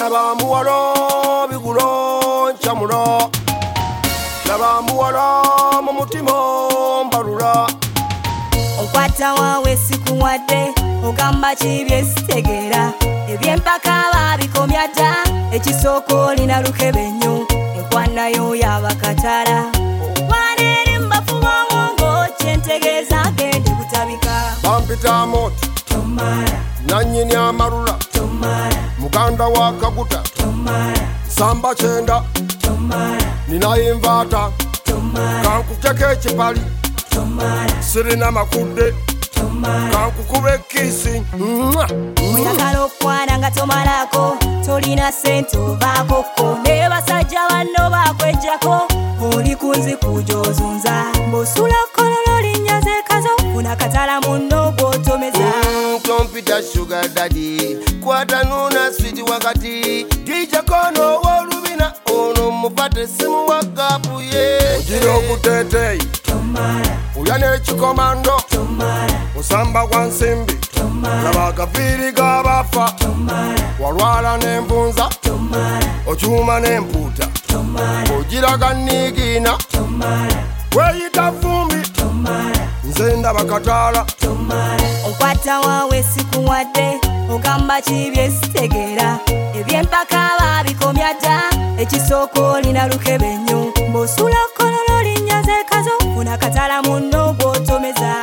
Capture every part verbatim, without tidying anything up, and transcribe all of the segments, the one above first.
Laba muwalo bigulo nchamulo, laba muwalo mu mutima mbalula. Okwata wawe sikuwadde ogamba kibye sitegera ebyempaka babikomya dda ekisooka olina lukebenyu enkwanayo yabakatala waneri mbafuba mwongo kyentegeeza gende butabika bampita moti tomala nanyini amarula tomala muganda wa kaguta tomala samba chenda tomala ninayimvata tomala kankuteka ekipali tomala sirina makudde tomala kankukube kisi oyagala okwana nga tomalako tolina sente obaakoko ne basajja banno bakwejjako oli kunzi kujozunza mbosula kololo linyaze kazo funa katala munno gwotomeza kompita sugar daddy kwata nuna switi wakati dija kono wolubina ono mupate simu wakapuye ojira okuteteyi tomala uyane chikomando tomala usamba kwa nsimbi laba akaviri gabafa walwala n'envunza ochuma n'empuuta ogira ganigina weyita vumbi nze ndaba kataala okwata wawe sikuwadde ogamba kibye sitegera ebyempaka babikomya dda ekisooka olina lukebenyu mbosula kololo linyaze kazo funa katala munno gwotomeza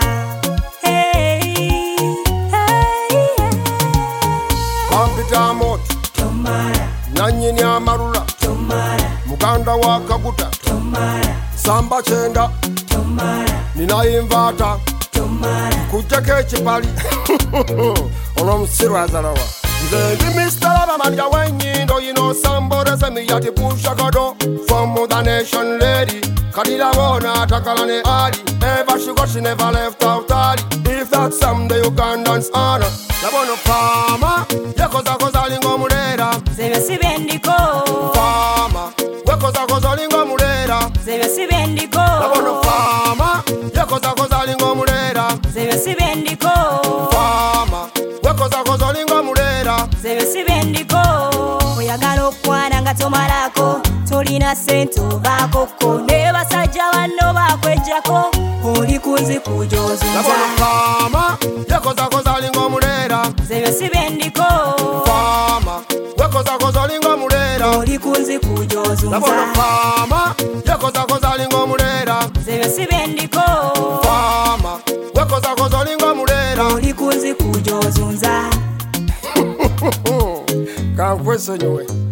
bampita moti nanyini amarula muganda wa kaguta samba chenda ninayimvata kujjako ekipali ono omusirwa azalawa nze ndi mister Abamalya w'ennyindo yino samboreze miyati pushakado from the nation lady kadira bona takala ne ali ever she got she never left out ali if that's someday Ugandans honor nabono fama yekoza koza lingo mulera zebyo sibendiko fama wekoza koza lingo mulera zebyo sibendiko nabono fama yekoza koza lingo mulera zebyo sibendiko fama wekoza koza lingo mulera zebyo sibendiko oyagala okwana nga tomalako tolina sente obaakoko ne basajja banno bakwejjako oli kunzi kujozunza nabono fama yekoza koza lingo mulera zebyo sibendiko fama wekoza koza lingo mulera oli kunzi kujozunza nabono fama yekoza koza lingo mulera zebyo sibendiko fama wekoza koza lingo mulera oli kunzi kujozunza kankwesonyiwe